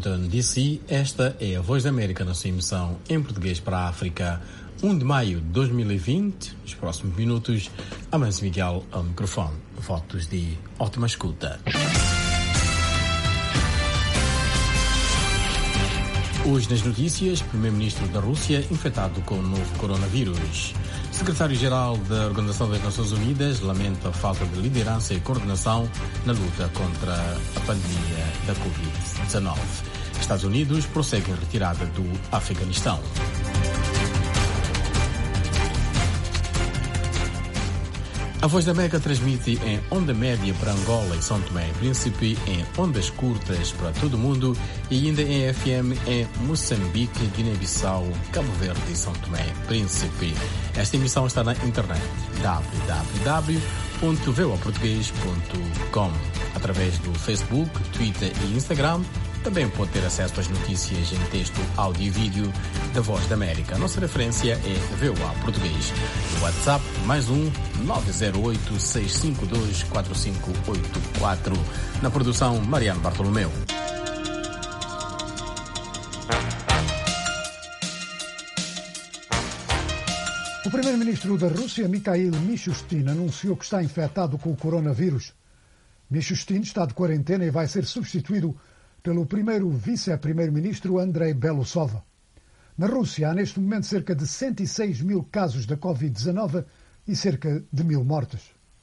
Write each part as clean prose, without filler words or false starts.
Washington, D.C., esta é a Voz da América na sua emissão em português para a África. 1 de maio de 2020, nos próximos minutos, Amancio Miguel ao microfone. Votos de ótima escuta. Hoje nas notícias, Primeiro-Ministro da Rússia infectado com o novo coronavírus. Secretário-Geral da Organização das Nações Unidas lamenta a falta de liderança e coordenação na luta contra a pandemia da Covid-19. Estados Unidos prosseguem a retirada do Afeganistão. A Voz da América transmite em onda média para Angola e São Tomé e Príncipe, em ondas curtas para todo o mundo e ainda em FM em Moçambique, Guiné-Bissau, Cabo Verde e São Tomé e Príncipe. Esta emissão está na internet www.voaportugues.com. Através do Facebook, Twitter e Instagram, também pode ter acesso às notícias em texto, áudio e vídeo da Voz da América. A nossa referência é VOA Português. No WhatsApp, mais 908-652-4584. Na produção, Mariano Bartolomeu. O primeiro-ministro da Rússia, Mikhail Mishustin, anunciou que está infectado com o coronavírus. Mishustin está de quarentena e vai ser substituído pelo primeiro vice-primeiro-ministro Andrei Belousov. Na Rússia há neste momento cerca de 106 mil casos da Covid-19 e cerca de 1.000 mortes.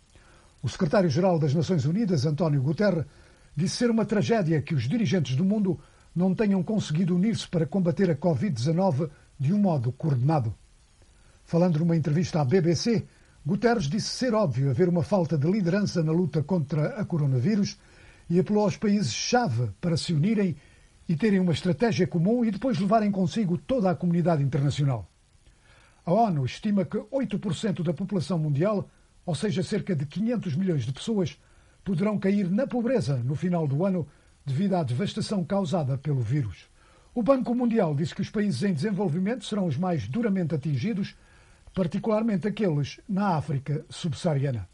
O secretário-geral das Nações Unidas, António Guterres, disse ser uma tragédia que os dirigentes do mundo não tenham conseguido unir-se para combater a Covid-19 de um modo coordenado. Falando numa entrevista à BBC, Guterres disse ser óbvio haver uma falta de liderança na luta contra a coronavírus e apelou aos países-chave para se unirem e terem uma estratégia comum e depois levarem consigo toda a comunidade internacional. A ONU estima que 8% da população mundial, ou seja, cerca de 500 milhões de pessoas, poderão cair na pobreza no final do ano devido à devastação causada pelo vírus. O Banco Mundial disse que os países em desenvolvimento serão os mais duramente atingidos, particularmente aqueles na África subsaariana.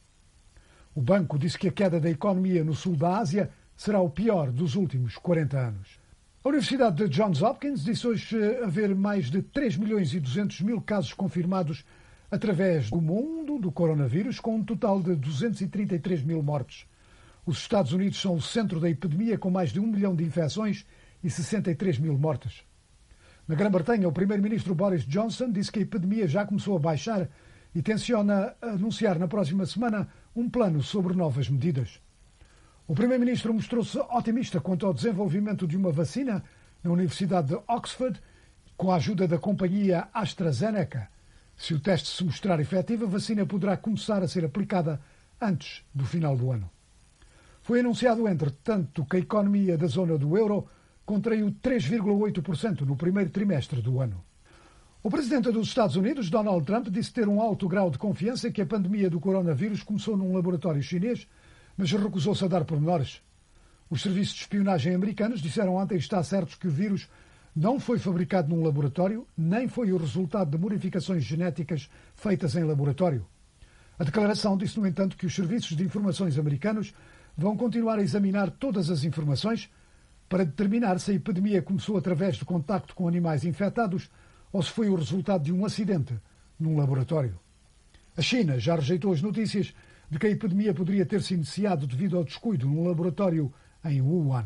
O banco disse que a queda da economia no sul da Ásia será o pior dos últimos 40 anos. A Universidade de Johns Hopkins disse hoje haver mais de 3 milhões e 200 mil casos confirmados através do mundo do coronavírus, com um total de 233 mil mortes. Os Estados Unidos são o centro da epidemia, com mais de 1 milhão de infecções e 63 mil mortes. Na Grã-Bretanha, o primeiro-ministro Boris Johnson disse que a epidemia já começou a baixar e tenciona anunciar na próxima semana um plano sobre novas medidas. O primeiro-ministro mostrou-se otimista quanto ao desenvolvimento de uma vacina na Universidade de Oxford, com a ajuda da companhia AstraZeneca. Se o teste se mostrar efetivo, a vacina poderá começar a ser aplicada antes do final do ano. Foi anunciado, entretanto, que a economia da zona do euro contraiu 3,8% no primeiro trimestre do ano. O presidente dos Estados Unidos, Donald Trump, disse ter um alto grau de confiança que a pandemia do coronavírus começou num laboratório chinês, mas recusou-se a dar pormenores. Os serviços de espionagem americanos disseram ontem estar certos que o vírus não foi fabricado num laboratório, nem foi o resultado de modificações genéticas feitas em laboratório. A declaração disse, no entanto, que os serviços de informações americanos vão continuar a examinar todas as informações para determinar se a epidemia começou através de contacto com animais infectados ou se foi o resultado de um acidente num laboratório. A China já rejeitou as notícias de que a epidemia poderia ter-se iniciado devido ao descuido num laboratório em Wuhan.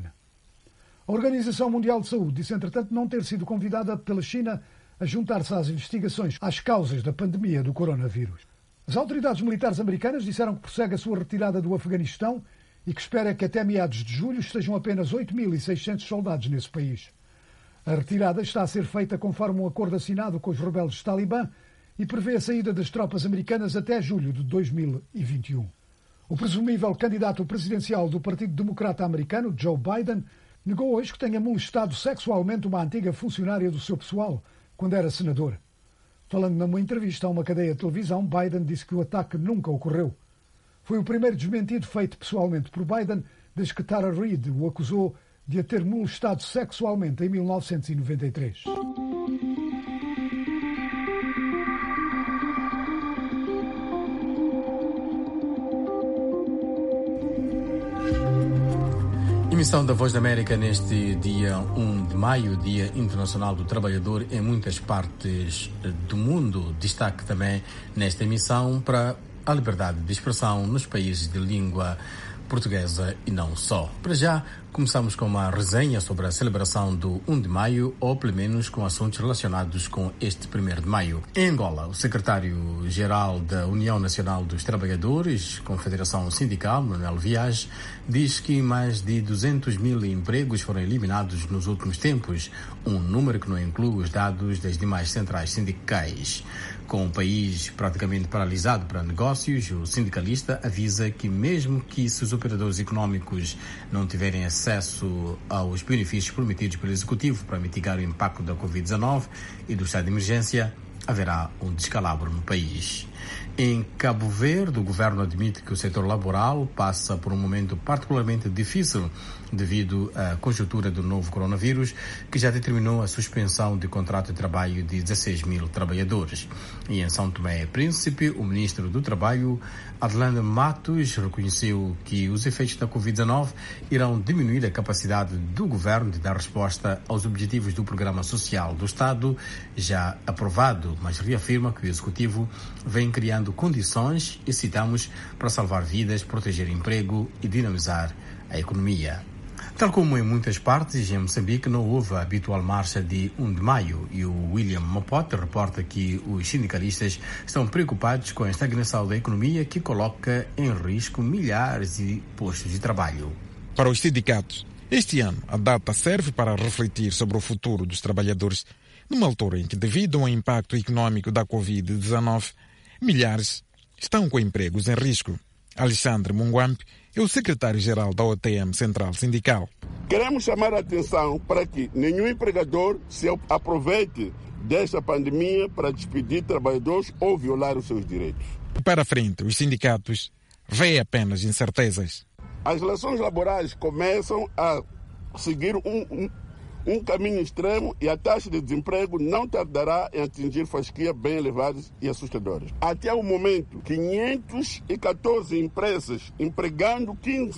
A Organização Mundial de Saúde disse, entretanto, não ter sido convidada pela China a juntar-se às investigações às causas da pandemia do coronavírus. As autoridades militares americanas disseram que prossegue a sua retirada do Afeganistão e que espera que até meados de julho estejam apenas 8.600 soldados nesse país. A retirada está a ser feita conforme um acordo assinado com os rebeldes Talibã e prevê a saída das tropas americanas até julho de 2021. O presumível candidato presidencial do Partido Democrata Americano, Joe Biden, negou hoje que tenha molestado sexualmente uma antiga funcionária do seu pessoal quando era senador. Falando numa entrevista a uma cadeia de televisão, Biden disse que o ataque nunca ocorreu. Foi o primeiro desmentido feito pessoalmente por Biden desde que Tara Reid o acusou de a ter molestado sexualmente em 1993. Emissão da Voz da América neste dia 1 de maio, Dia Internacional do Trabalhador em muitas partes do mundo. Destaque também nesta emissão para a liberdade de expressão nos países de língua portuguesa e não só. Para já, começamos com uma resenha sobre a celebração do 1 de maio, ou pelo menos com assuntos relacionados com este 1º de maio. Em Angola, o secretário-geral da União Nacional dos Trabalhadores, Confederação Sindical, Manuel Viage, diz que mais de 200 mil empregos foram eliminados nos últimos tempos, um número que não inclui os dados das demais centrais sindicais. Com o país praticamente paralisado para negócios, o sindicalista avisa que mesmo que se os operadores econômicos não tiverem acesso aos benefícios prometidos pelo Executivo para mitigar o impacto da Covid-19 e do estado de emergência, haverá um descalabro no país. Em Cabo Verde, o governo admite que o setor laboral passa por um momento particularmente difícil devido à conjuntura do novo coronavírus, que já determinou a suspensão de contrato de trabalho de 16 mil trabalhadores. E em São Tomé e Príncipe, o ministro do Trabalho, Adelano Matos, reconheceu que os efeitos da Covid-19 irão diminuir a capacidade do governo de dar resposta aos objetivos do Programa Social do Estado, já aprovado, mas reafirma que o Executivo vem criando condições, e citamos, para salvar vidas, proteger emprego e dinamizar a economia. Tal como em muitas partes, em Moçambique não houve a habitual marcha de 1 de maio e o William Mapote reporta que os sindicalistas estão preocupados com a estagnação da economia que coloca em risco milhares de postos de trabalho. Para os sindicatos, este ano a data serve para refletir sobre o futuro dos trabalhadores, numa altura em que, devido ao impacto econômico da Covid-19, milhares estão com empregos em risco. Alexandre Munguampe é o secretário-geral da OTM Central Sindical. Queremos chamar a atenção para que nenhum empregador se aproveite desta pandemia para despedir trabalhadores ou violar os seus direitos. Para frente, os sindicatos veem apenas incertezas. As relações laborais começam a seguir um caminho extremo e a taxa de desemprego não tardará em atingir fasquias bem elevadas e assustadoras. Até o momento, 514 empresas empregando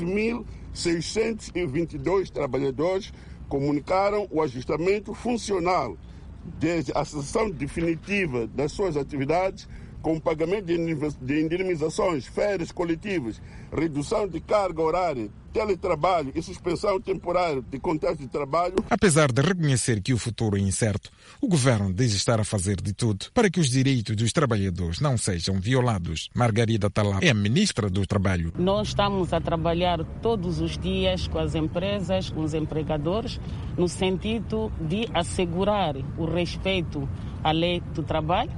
15.622 trabalhadores comunicaram o ajustamento funcional desde a cessação definitiva das suas atividades, com pagamento de indenizações, férias coletivas, redução de carga horária, teletrabalho e suspensão temporária de contratos de trabalho. Apesar de reconhecer que o futuro é incerto, o governo diz estar a fazer de tudo para que os direitos dos trabalhadores não sejam violados. Margarida Talá é a ministra do Trabalho. Nós estamos a trabalhar todos os dias com as empresas, com os empregadores, no sentido de assegurar o respeito à lei do trabalho,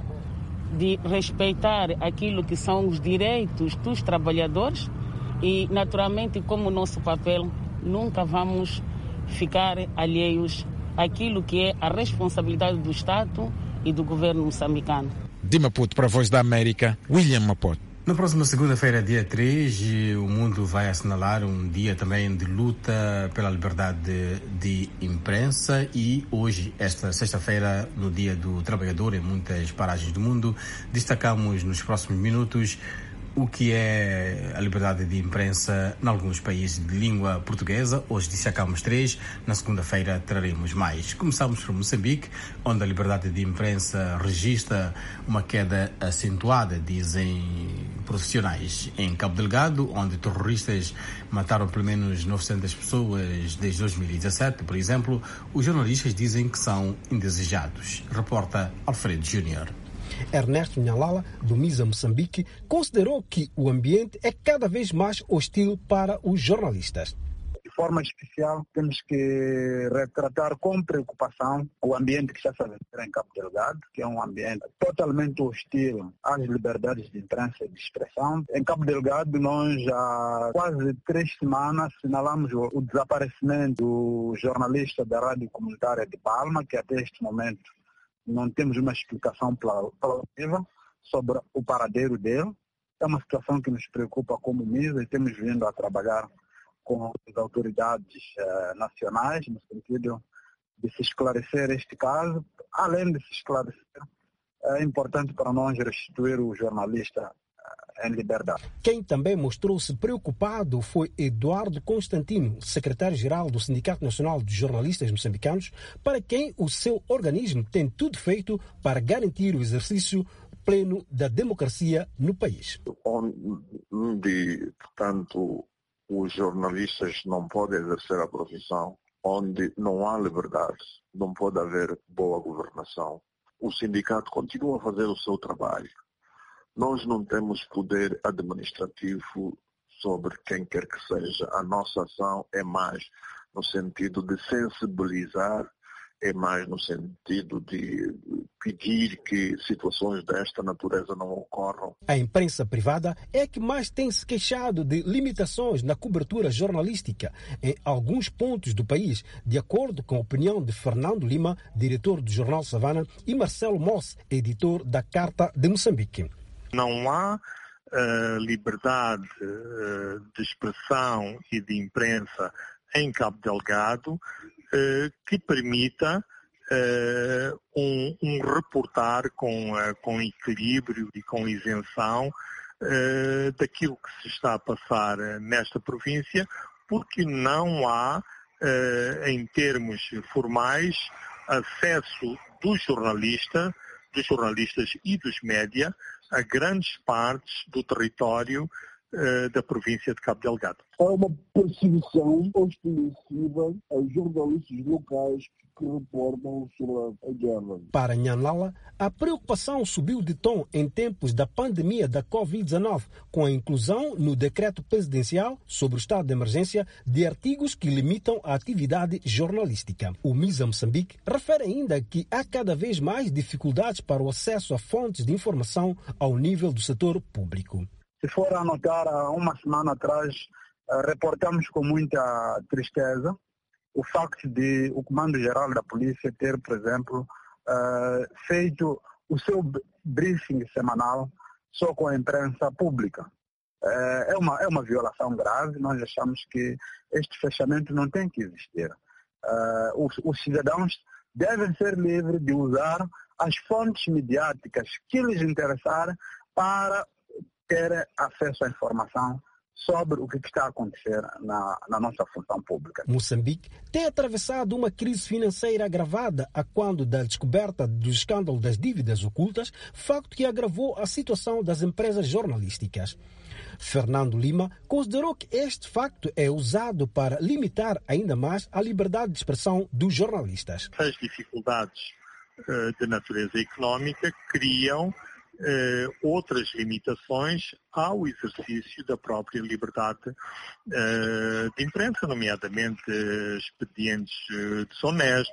de respeitar aquilo que são os direitos dos trabalhadores e, naturalmente, como o nosso papel, nunca vamos ficar alheios àquilo que é a responsabilidade do Estado e do governo moçambicano. De Maputo para a Voz da América, William Mapote. Na próxima segunda-feira, dia 3, o mundo vai assinalar um dia também de luta pela liberdade de imprensa e hoje, esta sexta-feira, no Dia do Trabalhador, em muitas paragens do mundo, destacamos nos próximos minutos o que é a liberdade de imprensa em alguns países de língua portuguesa. Hoje destacamos 3, na segunda-feira traremos mais. Começamos por Moçambique, onde a liberdade de imprensa registra uma queda acentuada, dizem profissionais. Em Cabo Delgado, onde terroristas mataram pelo menos 900 pessoas desde 2017, por exemplo, os jornalistas dizem que são indesejados. Reporta Alfredo Júnior. Ernesto Nhalala, do MISA Moçambique, considerou que o ambiente é cada vez mais hostil para os jornalistas. De forma especial, temos que retratar com preocupação o ambiente que está se aventura em Cabo Delgado, que é um ambiente totalmente hostil às liberdades de imprensa e de expressão. Em Cabo Delgado, nós há quase 3 semanas assinalamos o desaparecimento do jornalista da Rádio Comunitária de Palma, que até este momento não temos uma explicação plausível sobre o paradeiro dele. É uma situação que nos preocupa como MISA e temos vindo a trabalhar com as autoridades nacionais no sentido de se esclarecer este caso. Além de se esclarecer, é importante para nós restituir o jornalista em liberdade. Quem também mostrou-se preocupado foi Eduardo Constantino, secretário-geral do Sindicato Nacional de Jornalistas Moçambicanos, para quem o seu organismo tem tudo feito para garantir o exercício pleno da democracia no país. Onde, portanto, os jornalistas não podem exercer a profissão, onde não há liberdade, não pode haver boa governação. O sindicato continua a fazer o seu trabalho. Nós não temos poder administrativo sobre quem quer que seja. A nossa ação é mais no sentido de sensibilizar, é mais no sentido de pedir que situações desta natureza não ocorram. A imprensa privada é que mais tem se queixado de limitações na cobertura jornalística em alguns pontos do país, de acordo com a opinião de Fernando Lima, diretor do Jornal Savana, e Marcelo Moss, editor da Carta de Moçambique. Não há liberdade de expressão e de imprensa em Cabo Delgado que permita um reportar com equilíbrio e com isenção daquilo que se está a passar nesta província, porque não há, em termos formais, acesso dos jornalistas e dos média a grandes partes do território da província de Cabo Delgado. Há uma perseguição ostensiva aos jornalistas locais que reportam sobre a guerra. Para Nhanlala, a preocupação subiu de tom em tempos da pandemia da Covid-19, com a inclusão no decreto presidencial sobre o estado de emergência de artigos que limitam a atividade jornalística. O MISA Moçambique refere ainda que há cada vez mais dificuldades para o acesso a fontes de informação ao nível do setor público. Se for a notar, há uma semana atrás, reportamos com muita tristeza o facto de o Comando-Geral da Polícia ter, por exemplo, feito o seu briefing semanal só com a imprensa pública. É uma violação grave. Nós achamos que este fechamento não tem que existir. Os cidadãos devem ser livres de usar as fontes midiáticas que lhes interessarem para ter acesso à informação sobre o que está a acontecer na nossa função pública. Moçambique tem atravessado uma crise financeira agravada a quando da descoberta do escândalo das dívidas ocultas, facto que agravou a situação das empresas jornalísticas. Fernando Lima considerou que este facto é usado para limitar ainda mais a liberdade de expressão dos jornalistas. As dificuldades de natureza económica criam outras limitações ao exercício da própria liberdade de imprensa, nomeadamente expedientes desonestos,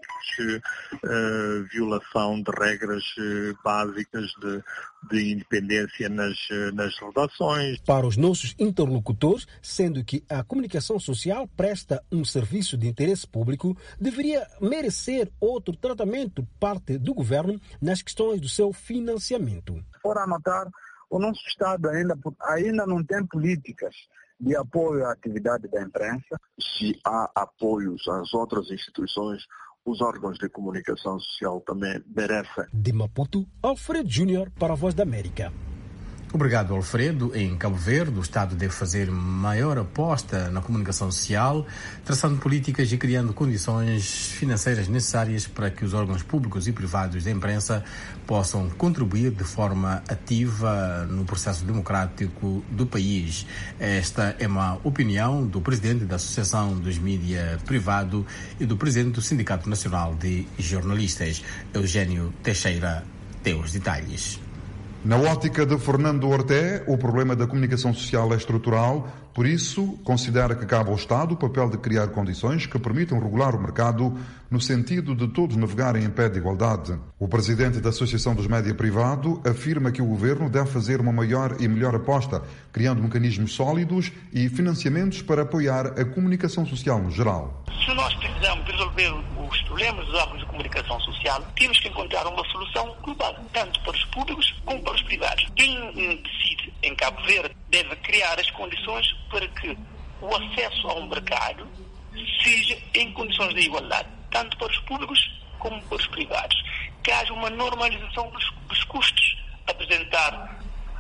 violação de regras básicas de independência nas redações. Para os nossos interlocutores, sendo que a comunicação social presta um serviço de interesse público, deveria merecer outro tratamento por parte do governo nas questões do seu financiamento. For a notar, o nosso Estado ainda não tem políticas de apoio à atividade da imprensa. Se há apoios às outras instituições, os órgãos de comunicação social também merecem. De Maputo, Alfredo Júnior para a Voz da América. Obrigado, Alfredo. Em Cabo Verde, o Estado deve fazer maior aposta na comunicação social, traçando políticas e criando condições financeiras necessárias para que os órgãos públicos e privados da imprensa possam contribuir de forma ativa no processo democrático do país. Esta é uma opinião do presidente da Associação dos Mídia Privado e do presidente do Sindicato Nacional de Jornalistas, Eugênio Teixeira, tem os detalhes. Na ótica de Fernando Orté, o problema da comunicação social é estrutural, por isso considera que cabe ao Estado o papel de criar condições que permitam regular o mercado no sentido de todos navegarem em pé de igualdade. O presidente da Associação dos Média Privado afirma que o governo deve fazer uma maior e melhor aposta, criando mecanismos sólidos e financiamentos para apoiar a comunicação social no geral. Se nós precisamos resolver os problemas dos órgãos de comunicação social, temos que encontrar uma solução global, tanto para os públicos como para os privados. Quem decide em Cabo Verde deve criar as condições para que o acesso ao mercado seja em condições de igualdade, tanto para os públicos como para os privados. Que haja uma normalização dos custos. Apresentar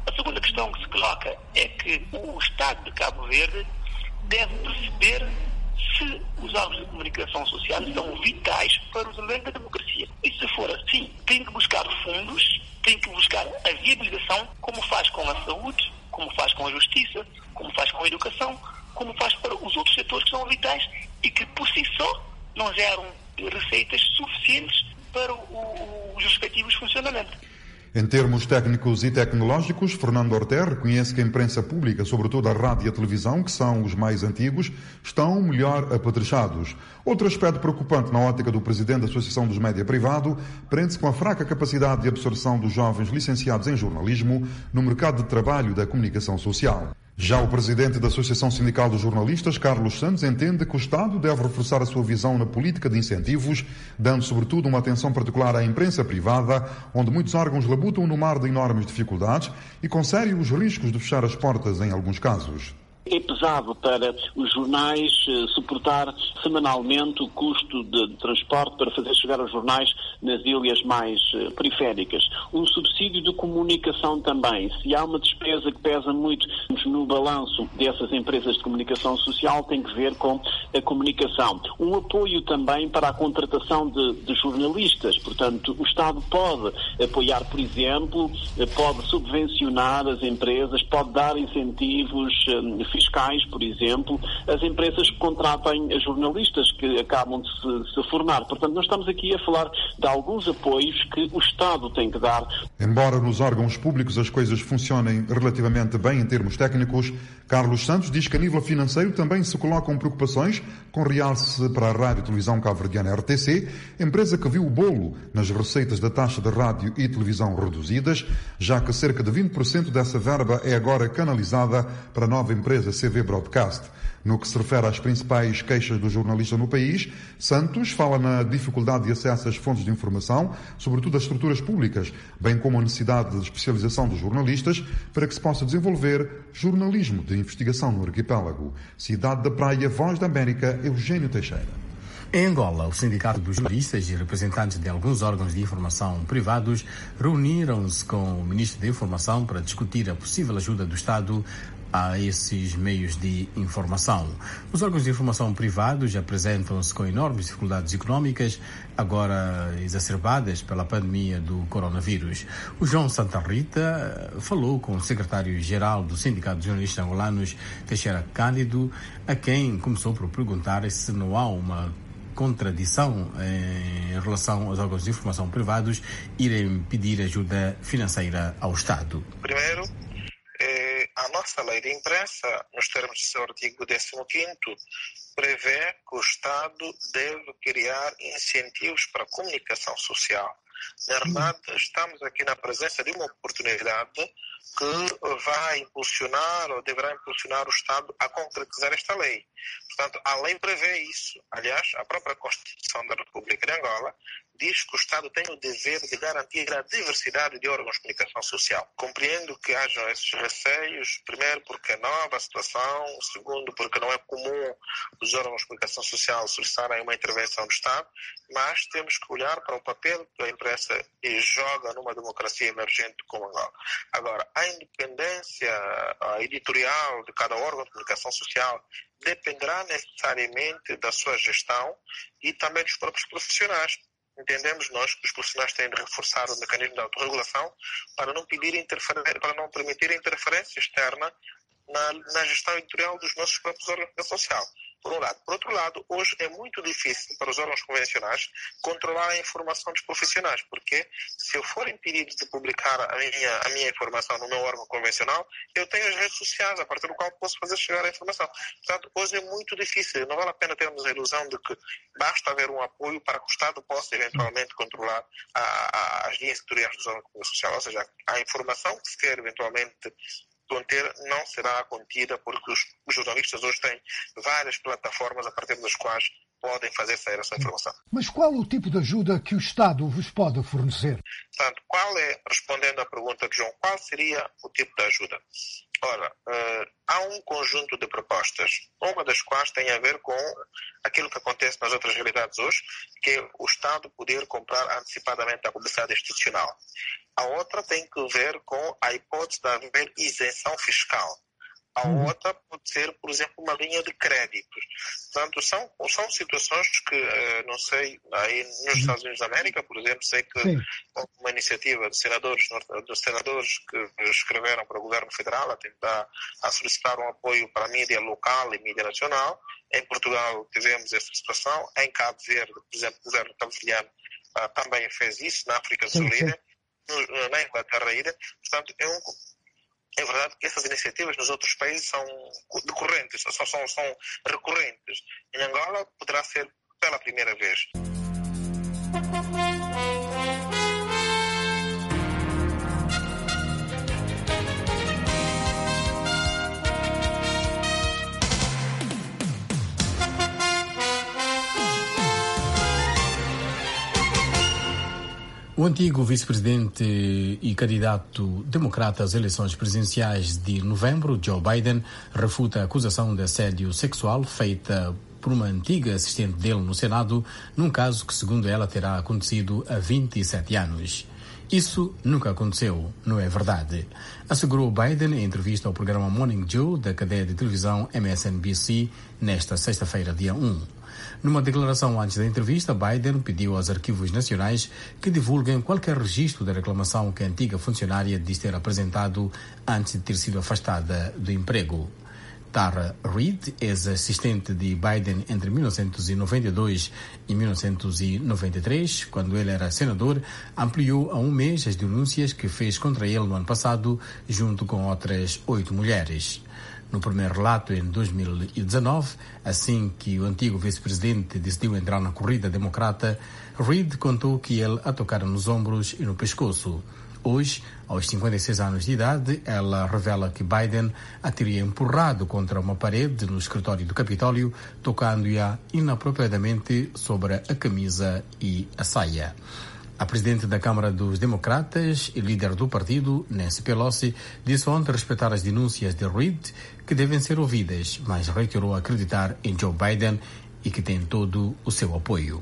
A segunda questão que se coloca é que o Estado de Cabo Verde deve perceber se os órgãos de comunicação social são vitais para o desenvolvimento da democracia. E se for assim, tem que buscar fundos, tem que buscar a viabilização, como faz com a saúde, como faz com a justiça, como faz com a educação, como faz para os outros setores que são vitais e que por si só não geram receitas suficientes para os respectivos funcionamentos. Em termos técnicos e tecnológicos, Fernando Orter reconhece que a imprensa pública, sobretudo a rádio e a televisão, que são os mais antigos, estão melhor apetrechados. Outro aspecto preocupante na ótica do presidente da Associação dos Média Privado prende-se com a fraca capacidade de absorção dos jovens licenciados em jornalismo no mercado de trabalho da comunicação social. Já o presidente da Associação Sindical dos Jornalistas, Carlos Santos, entende que o Estado deve reforçar a sua visão na política de incentivos, dando sobretudo uma atenção particular à imprensa privada, onde muitos órgãos labutam no mar de enormes dificuldades e com sérios riscos de fechar as portas em alguns casos. É pesado para os jornais suportar semanalmente o custo de transporte para fazer chegar os jornais nas ilhas mais periféricas. Um subsídio de comunicação também. Se há uma despesa que pesa muito no balanço dessas empresas de comunicação social, tem que ver com a comunicação. Um apoio também para a contratação de jornalistas. Portanto, o Estado pode apoiar, por exemplo, pode subvencionar as empresas, pode dar incentivos fiscais, por exemplo, as empresas que contratem jornalistas que acabam de se formar. Portanto, nós estamos aqui a falar de alguns apoios que o Estado tem que dar. Embora nos órgãos públicos as coisas funcionem relativamente bem em termos técnicos, Carlos Santos diz que a nível financeiro também se colocam preocupações, com realce para a Rádio e Televisão Cabo-Verdiana RTC, empresa que viu o bolo nas receitas da taxa de rádio e televisão reduzidas, já que cerca de 20% dessa verba é agora canalizada para a nova empresa CV Broadcast. No que se refere às principais queixas do jornalista no país, Santos fala na dificuldade de acesso às fontes de informação, sobretudo às estruturas públicas, bem como a necessidade de especialização dos jornalistas para que se possa desenvolver jornalismo de investigação no arquipélago. Cidade da Praia, Voz da América, Eugênio Teixeira. Em Angola, o Sindicato dos Jornalistas e representantes de alguns órgãos de informação privados reuniram-se com o Ministro da Informação para discutir a possível ajuda do Estado a esses meios de informação. Os órgãos de informação privados apresentam-se com enormes dificuldades económicas, agora exacerbadas pela pandemia do coronavírus. O João Santa Rita falou com o secretário-geral do Sindicato dos Jornalistas Angolanos, Teixeira Cândido, a quem começou por perguntar se não há uma contradição em relação aos órgãos de informação privados irem pedir ajuda financeira ao Estado. Primeiro, a nossa lei de imprensa, nos termos do seu artigo 15º, prevê que o Estado deve criar incentivos para a comunicação social. Na verdade, estamos aqui na presença de uma oportunidade que vai impulsionar ou deverá impulsionar o Estado a concretizar esta lei. Portanto, a lei prevê isso. Aliás, a própria Constituição da República de Angola diz que o Estado tem o dever de garantir a diversidade de órgãos de comunicação social. Compreendo que hajam esses receios, primeiro porque é nova a situação, segundo porque não é comum os órgãos de comunicação social solicitarem uma intervenção do Estado, mas temos que olhar para o papel que a imprensa joga numa democracia emergente como Angola. Agora, a independência editorial de cada órgão de comunicação social dependerá necessariamente da sua gestão e também dos próprios profissionais. Entendemos nós que os profissionais têm de reforçar o mecanismo de autorregulação para não permitir interferência externa na gestão editorial dos nossos próprios órgãos de comunicação social. Por um lado. Por outro lado, hoje é muito difícil para os órgãos convencionais controlar a informação dos profissionais, porque se eu for impedido de publicar a minha informação no meu órgão convencional, eu tenho as redes sociais, a partir do qual posso fazer chegar a informação. Portanto, hoje é muito difícil. Não vale a pena termos a ilusão de que basta haver um apoio para que o Estado possa eventualmente controlar as linhas editoriais dos órgãos de comunicação social. Ou seja, a informação que se quer eventualmente conter não será contida, porque os jornalistas hoje têm várias plataformas a partir das quais podem fazer sair essa informação. Mas qual o tipo de ajuda que o Estado vos pode fornecer? Portanto, respondendo à pergunta de João, qual seria o tipo de ajuda? Ora, há um conjunto de propostas, uma das quais tem a ver com aquilo que acontece nas outras realidades hoje, que é o Estado poder comprar antecipadamente a publicidade institucional. A outra tem que ver com a hipótese de haver isenção fiscal. A outra pode ser, por exemplo, uma linha de créditos. Portanto, são situações que, não sei, aí nos Estados Unidos da América, por exemplo, sei que houve uma iniciativa de senadores que escreveram para o governo federal a tentar solicitar um apoio para a mídia local e mídia nacional. Em Portugal tivemos essa situação. Em Cabo Verde, por exemplo, o governo cabo-verdiano também fez isso, na África do Sul, na Inglaterra ainda. Portanto, é verdade que essas iniciativas nos outros países são decorrentes, são recorrentes. Em Angola poderá ser pela primeira vez. O antigo vice-presidente e candidato democrata às eleições presidenciais de novembro, Joe Biden, refuta a acusação de assédio sexual feita por uma antiga assistente dele no Senado, num caso que, segundo ela, terá acontecido há 27 anos. Isso nunca aconteceu, não é verdade, assegurou Biden em entrevista ao programa Morning Joe da cadeia de televisão MSNBC nesta sexta-feira, dia 1. Numa declaração antes da entrevista, Biden pediu aos arquivos nacionais que divulguem qualquer registro da reclamação que a antiga funcionária diz ter apresentado antes de ter sido afastada do emprego. Tara Reid, ex-assistente de Biden entre 1992 e 1993, quando ele era senador, ampliou a um mês as denúncias que fez contra ele no ano passado, junto com outras 8 mulheres. No primeiro relato, em 2019, assim que o antigo vice-presidente decidiu entrar na corrida democrata, Reid contou que ele a tocara nos ombros e no pescoço. Hoje, aos 56 anos de idade, ela revela que Biden a teria empurrado contra uma parede no escritório do Capitólio, tocando-a inapropriadamente sobre a camisa e a saia. A presidente da Câmara dos Democratas e líder do partido, Nancy Pelosi, disse ontem respeitar as denúncias de Reid, que devem ser ouvidas, mas reiterou acreditar em Joe Biden e que tem todo o seu apoio.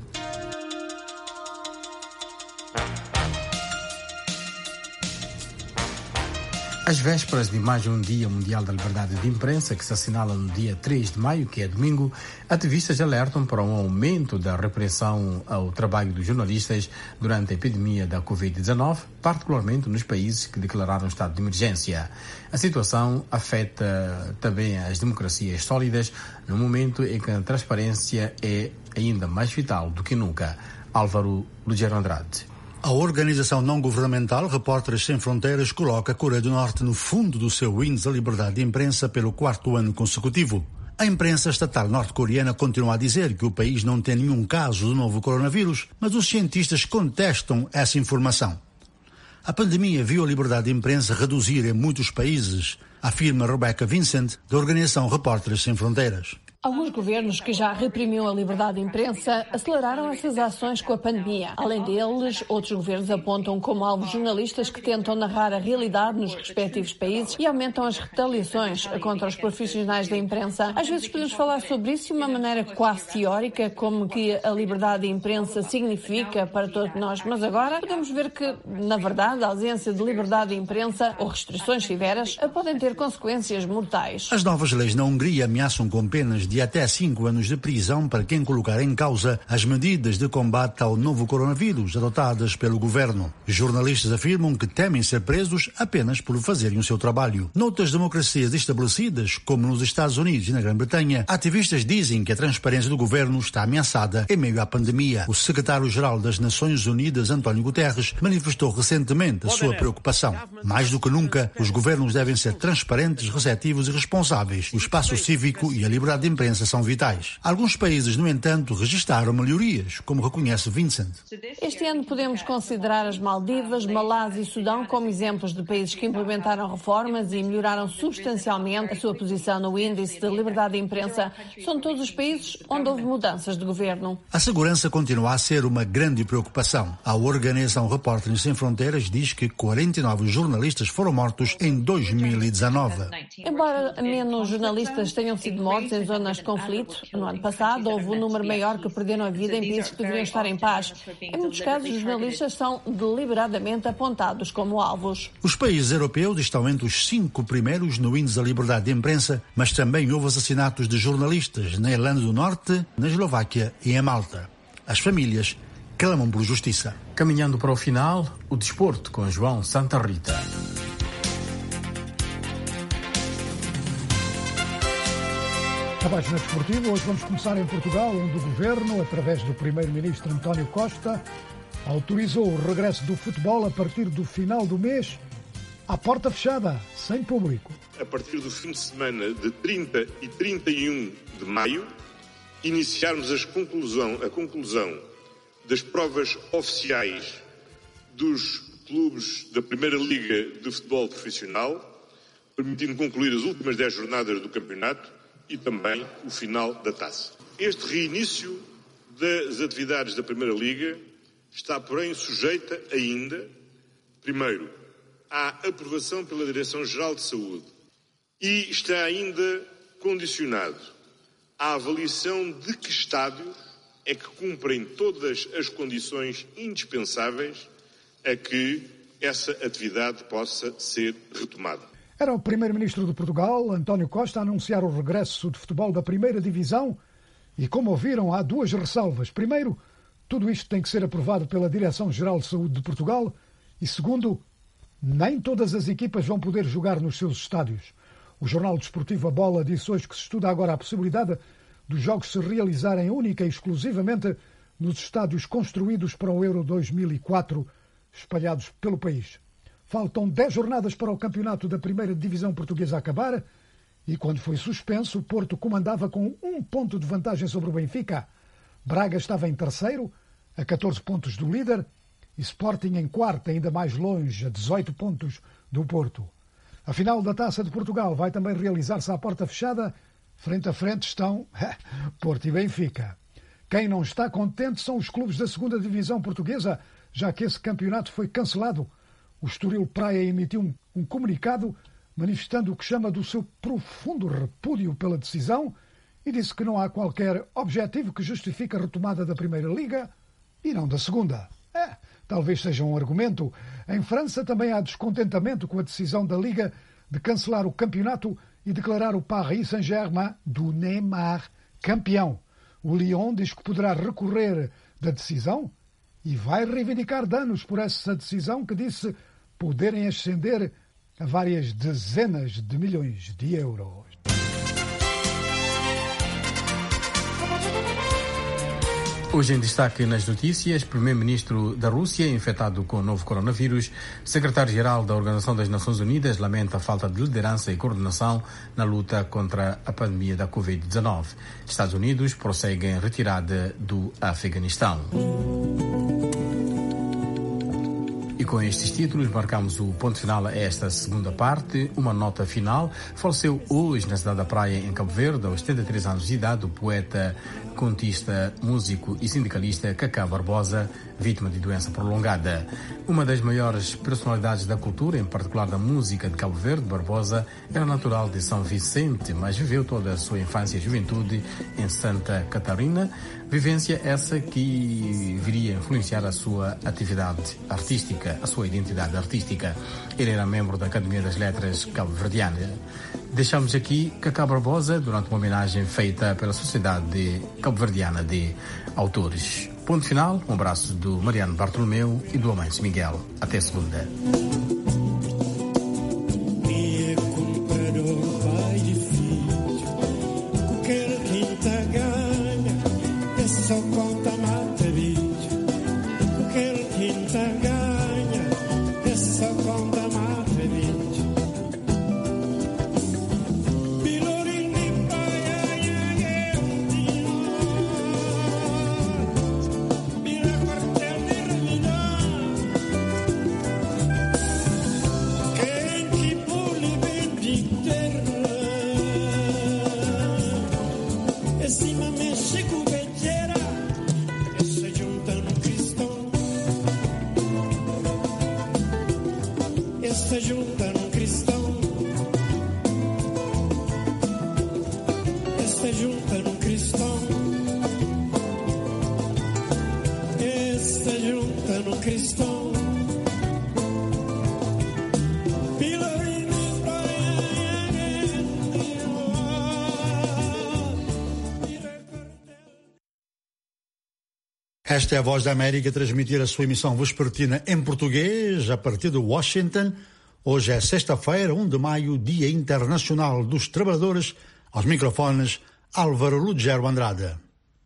Às vésperas de mais um Dia Mundial da Liberdade de Imprensa, que se assinala no dia 3 de maio, que é domingo, ativistas alertam para um aumento da repressão ao trabalho dos jornalistas durante a epidemia da Covid-19, particularmente nos países que declararam estado de emergência. A situação afeta também as democracias sólidas, no momento em que a transparência é ainda mais vital do que nunca. Álvaro Lugero Andrade. A organização não-governamental Repórteres Sem Fronteiras coloca a Coreia do Norte no fundo do seu índice da liberdade de imprensa pelo 4º ano consecutivo. A imprensa estatal norte-coreana continua a dizer que o país não tem nenhum caso do novo coronavírus, mas os cientistas contestam essa informação. A pandemia viu a liberdade de imprensa reduzir em muitos países, afirma Rebecca Vincent, da organização Repórteres Sem Fronteiras. Alguns governos que já reprimiam a liberdade de imprensa aceleraram essas ações com a pandemia. Além deles, outros governos apontam como alvo jornalistas que tentam narrar a realidade nos respectivos países e aumentam as retaliações contra os profissionais da imprensa. Às vezes podemos falar sobre isso de uma maneira quase teórica, como que a liberdade de imprensa significa para todos nós, mas agora podemos ver que, na verdade, a ausência de liberdade de imprensa ou restrições severas podem ter consequências mortais. As novas leis na Hungria ameaçam com penas de até 5 anos de prisão para quem colocar em causa as medidas de combate ao novo coronavírus adotadas pelo governo. Jornalistas afirmam que temem ser presos apenas por fazerem o seu trabalho. Noutras democracias estabelecidas, como nos Estados Unidos e na Grã-Bretanha, ativistas dizem que a transparência do governo está ameaçada em meio à pandemia. O secretário-geral das Nações Unidas, António Guterres, manifestou recentemente a sua preocupação. Mais do que nunca, os governos devem ser transparentes, receptivos e responsáveis. O espaço cívico e a liberdade de imprensa imprensa são vitais. Alguns países, no entanto, registaram melhorias, como reconhece Vincent. Este ano podemos considerar as Maldivas, Malásia e Sudão como exemplos de países que implementaram reformas e melhoraram substancialmente a sua posição no índice de liberdade de imprensa. São todos os países onde houve mudanças de governo. A segurança continua a ser uma grande preocupação. A organização Repórteres Sem Fronteiras diz que 49 jornalistas foram mortos em 2019. Embora menos jornalistas tenham sido mortos em zonas de conflito, no ano passado houve um número maior que perderam a vida em países que deveriam estar em paz. Em muitos casos, os jornalistas são deliberadamente apontados como alvos. Os países europeus estão entre os 5 primeiros no índice da liberdade de imprensa, mas também houve assassinatos de jornalistas na Irlanda do Norte, na Eslováquia e em Malta. As famílias clamam por justiça. Caminhando para o final, o desporto com João Santa Rita. A página desportiva, hoje vamos começar em Portugal, onde o Governo, através do Primeiro-Ministro António Costa, autorizou o regresso do futebol a partir do final do mês, à porta fechada, sem público. A partir do fim de semana de 30 e 31 de maio, iniciarmos a conclusão das provas oficiais dos clubes da Primeira Liga de Futebol Profissional, permitindo concluir as últimas 10 jornadas do campeonato e também o final da taça. Este reinício das atividades da Primeira Liga está, porém, sujeita ainda, primeiro, à aprovação pela Direção-Geral de Saúde e está ainda condicionado à avaliação de que estádios é que cumprem todas as condições indispensáveis a que essa atividade possa ser retomada. Era o Primeiro-Ministro de Portugal, António Costa, a anunciar o regresso de futebol da Primeira Divisão e, como ouviram, há duas ressalvas. Primeiro, tudo isto tem que ser aprovado pela Direção-Geral de Saúde de Portugal e, segundo, nem todas as equipas vão poder jogar nos seus estádios. O jornal desportivo A Bola disse hoje que se estuda agora a possibilidade dos jogos se realizarem única e exclusivamente nos estádios construídos para o Euro 2004, espalhados pelo país. Faltam 10 jornadas para o campeonato da Primeira Divisão Portuguesa acabar e, quando foi suspenso, o Porto comandava com 1 ponto de vantagem sobre o Benfica. Braga estava em terceiro, a 14 pontos do líder, e Sporting em quarto, ainda mais longe, a 18 pontos do Porto. A final da Taça de Portugal vai também realizar-se à porta fechada. Frente a frente estão Porto e Benfica. Quem não está contente são os clubes da segunda Divisão Portuguesa, já que esse campeonato foi cancelado. O Estoril Praia emitiu um comunicado manifestando o que chama do seu profundo repúdio pela decisão e disse que não há qualquer objetivo que justifique a retomada da Primeira Liga e não da Segunda. Talvez seja um argumento. Em França também há descontentamento com a decisão da Liga de cancelar o campeonato e declarar o Paris Saint-Germain do Neymar campeão. O Lyon diz que poderá recorrer da decisão e vai reivindicar danos por essa decisão que disse poderem ascender a várias dezenas de milhões de euros. Hoje em destaque nas notícias, Primeiro-Ministro da Rússia infectado com o novo coronavírus, Secretário-Geral da Organização das Nações Unidas lamenta a falta de liderança e coordenação na luta contra a pandemia da Covid-19. Estados Unidos prosseguem retirada do Afeganistão. E com estes títulos marcamos o ponto final a esta segunda parte. Uma nota final. Faleceu hoje na cidade da Praia, em Cabo Verde, aos 73 anos de idade, o poeta, contista, músico e sindicalista Cacá Barbosa, vítima de doença prolongada. Uma das maiores personalidades da cultura, em particular da música de Cabo Verde, Barbosa era natural de São Vicente, mas viveu toda a sua infância e juventude em Santa Catarina, vivência essa que viria a influenciar a sua atividade artística, a sua identidade artística. Ele era membro da Academia das Letras Cabo-Verdiana. Deixamos aqui Cacá Barbosa durante uma homenagem feita pela Sociedade Cabo-Verdiana de Autores. Ponto final, um abraço do Mariano Bartolomeu e do Amâncio Miguel. Até segunda. Só conta mata bicho, porque ele quinta ganha, só conta mata bicho. Bilorim paia, Esta junta num cristão, esta junta num cristão, esta junta num cristão. Esta é a Voz da América a transmitir a sua emissão vespertina em português a partir de Washington. Hoje é sexta-feira, 1 de maio, Dia Internacional dos Trabalhadores. Aos microfones, Álvaro Lugero Andrade.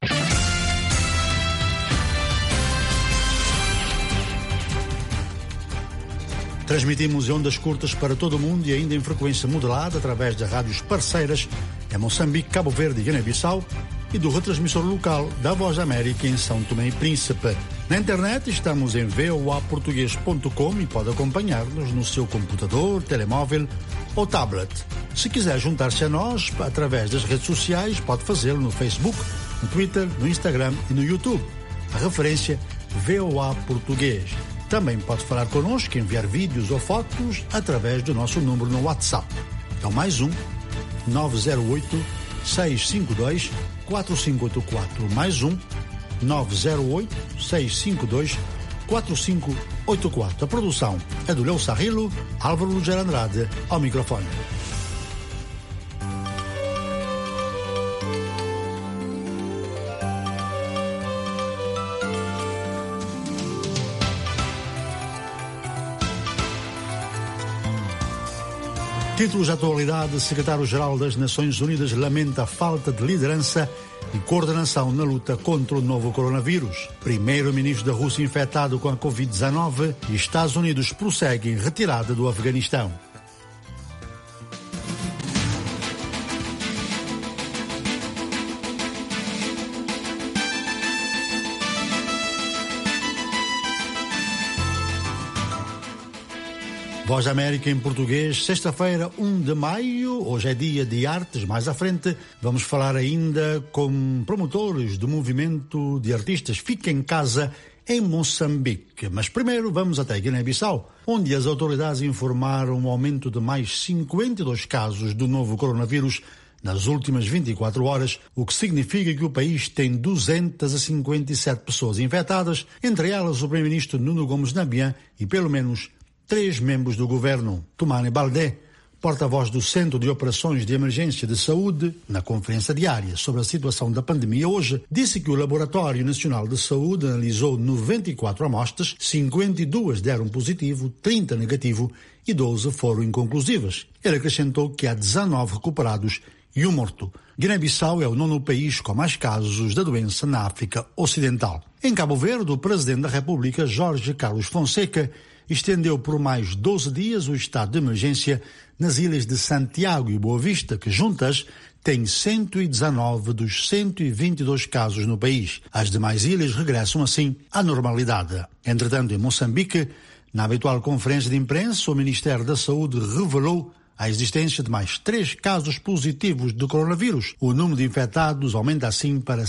Transmitimos em ondas curtas para todo o mundo e ainda em frequência modulada através de rádios parceiras em Moçambique, Cabo Verde e Guiné-Bissau e do retransmissor local da Voz da América em São Tomé e Príncipe. Na internet estamos em voaportugues.com e pode acompanhar-nos no seu computador, telemóvel ou tablet. Se quiser juntar-se a nós através das redes sociais, pode fazê-lo no Facebook, no Twitter, no Instagram e no YouTube. A referência VOA Português. Também pode falar connosco, enviar vídeos ou fotos através do nosso número no WhatsApp. Então mais 908-652-4584. Mais 908-652-4584. A produção é do Leo Sarrilo, Álvaro Lugero Andrade ao microfone. Títulos de atualidade: Secretário-Geral das Nações Unidas lamenta a falta de liderança e coordenação na luta contra o novo coronavírus. Primeiro-ministro da Rússia infectado com a Covid-19 e Estados Unidos prosseguem retirada do Afeganistão. Voz da América em português, sexta-feira, 1 de maio, hoje é dia de artes. Mais à frente vamos falar ainda com promotores do movimento de artistas Fica em Casa em Moçambique. Mas primeiro vamos até Guiné-Bissau, onde as autoridades informaram um aumento de mais 52 casos do novo coronavírus nas últimas 24 horas, o que significa que o país tem 257 pessoas infectadas, entre elas o primeiro-ministro Nuno Gomes Nabian e pelo menos 3 membros do governo. Toumani Baldé, porta-voz do Centro de Operações de Emergência de Saúde, na conferência diária sobre a situação da pandemia hoje, disse que o Laboratório Nacional de Saúde analisou 94 amostras, 52 deram positivo, 30 negativo e 12 foram inconclusivas. Ele acrescentou que há 19 recuperados e um morto. Guiné-Bissau é o 9º país com mais casos da doença na África Ocidental. Em Cabo Verde, o Presidente da República, Jorge Carlos Fonseca, estendeu por mais 12 dias o estado de emergência nas ilhas de Santiago e Boa Vista, que juntas têm 119 dos 122 casos no país. As demais ilhas regressam assim à normalidade. Entretanto, em Moçambique, na habitual conferência de imprensa, o Ministério da Saúde revelou a existência de mais 3 casos positivos de coronavírus. O número de infectados aumenta assim para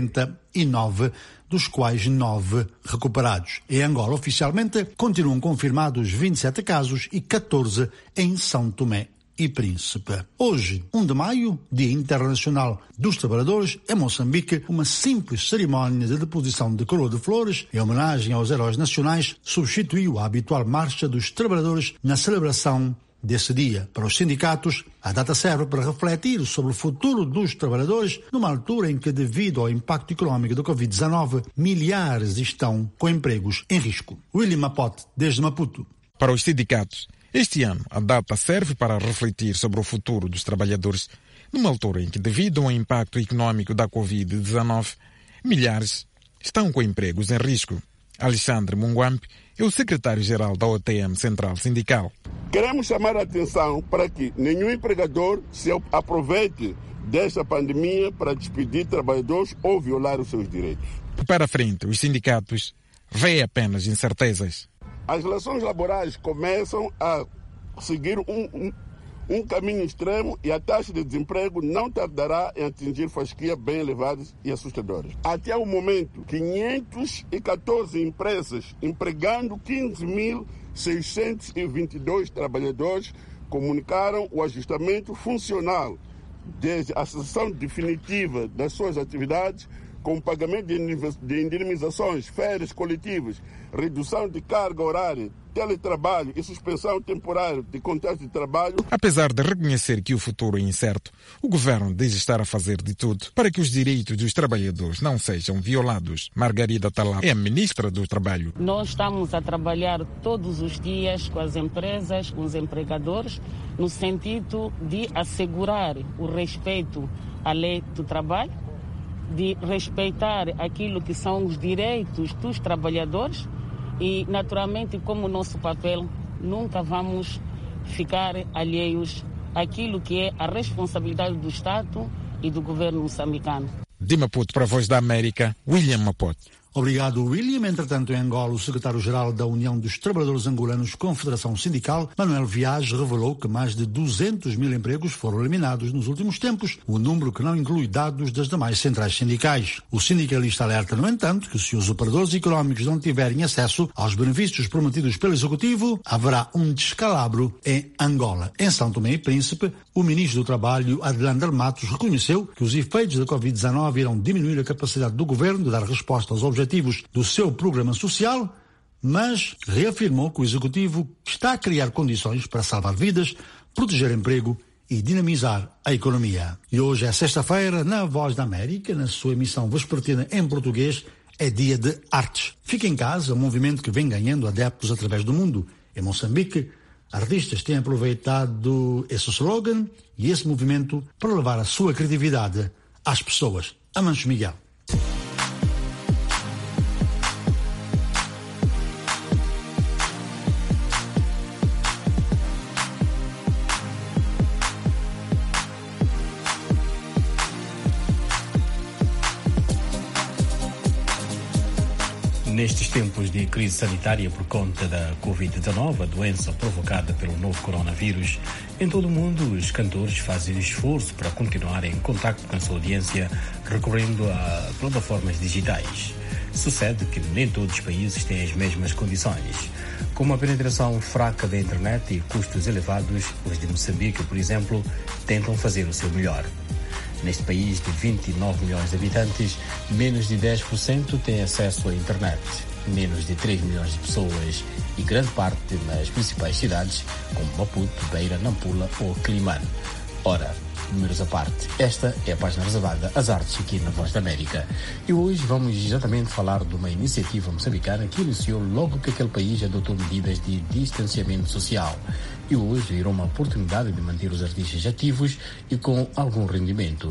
79, dos quais 9 recuperados. Em Angola, oficialmente, continuam confirmados 27 casos e 14 em São Tomé e Príncipe. Hoje, 1 de maio, Dia Internacional dos Trabalhadores, em Moçambique, uma simples cerimónia de deposição de coroa de flores em homenagem aos heróis nacionais substituiu a habitual marcha dos trabalhadores na celebração desse dia. Para os sindicatos, a data serve para refletir sobre o futuro dos trabalhadores numa altura em que, devido ao impacto econômico da Covid-19, milhares estão com empregos em risco. William Mapote, desde Maputo. Para os sindicatos, este ano a data serve para refletir sobre o futuro dos trabalhadores numa altura em que, devido ao impacto econômico da Covid-19, milhares estão com empregos em risco. Alexandre Munguampe é o secretário-geral da OTM Central Sindical. Queremos chamar a atenção para que nenhum empregador se aproveite desta pandemia para despedir trabalhadores ou violar os seus direitos. Para a frente, os sindicatos veem apenas incertezas. As relações laborais começam a seguir um caminho extremo e a taxa de desemprego não tardará em atingir fasquias bem elevadas e assustadoras. Até o momento, 514 empresas empregando 15.622 trabalhadores comunicaram o ajustamento funcional desde a cessação definitiva das suas atividades, com pagamento de indenizações, férias coletivas, redução de carga horária, teletrabalho e suspensão temporária de contratos de trabalho. Apesar de reconhecer que o futuro é incerto, o governo diz estar a fazer de tudo para que os direitos dos trabalhadores não sejam violados. Margarida Talá é a ministra do Trabalho. Nós estamos a trabalhar todos os dias com as empresas, com os empregadores, no sentido de assegurar o respeito à lei do trabalho, de respeitar aquilo que são os direitos dos trabalhadores e, naturalmente, como o nosso papel, nunca vamos ficar alheios àquilo que é a responsabilidade do Estado e do governo moçambicano. De Maputo para a Voz da América, William Maputo. Obrigado, William. Entretanto, em Angola, o secretário-geral da União dos Trabalhadores Angolanos, Confederação Sindical, Manuel Viage, revelou que mais de 200 mil empregos foram eliminados nos últimos tempos, o número que não inclui dados das demais centrais sindicais. O sindicalista alerta, no entanto, que se os operadores económicos não tiverem acesso aos benefícios prometidos pelo Executivo, haverá um descalabro em Angola. Em São Tomé e Príncipe, o ministro do Trabalho, Adelander Matos, reconheceu que os efeitos da Covid-19 irão diminuir a capacidade do governo de dar resposta aos objetivos do seu programa social, mas reafirmou que o Executivo está a criar condições para salvar vidas, proteger emprego e dinamizar a economia. E hoje é sexta-feira, na Voz da América, na sua emissão vespertina em português, é dia de artes. Fica em casa, um movimento que vem ganhando adeptos através do mundo. Em Moçambique, artistas têm aproveitado esse slogan e esse movimento para levar a sua criatividade às pessoas. Amancho Miguel. Nestes tempos de crise sanitária por conta da Covid-19, a doença provocada pelo novo coronavírus, em todo o mundo os cantores fazem esforço para continuar em contato com a sua audiência, recorrendo a plataformas digitais. Sucede que nem todos os países têm as mesmas condições. Com uma penetração fraca da internet e custos elevados, os de Moçambique, por exemplo, tentam fazer o seu melhor. Neste país de 29 milhões de habitantes, menos de 10% têm acesso à internet. Menos de 3 milhões de pessoas e grande parte nas principais cidades, como Maputo, Beira, Nampula ou Quelimane. Ora, números à parte, esta é a página reservada às artes aqui na Voz da América. E hoje vamos exatamente falar de uma iniciativa moçambicana que iniciou logo que aquele país adotou medidas de distanciamento social. E hoje virou uma oportunidade de manter os artistas ativos e com algum rendimento.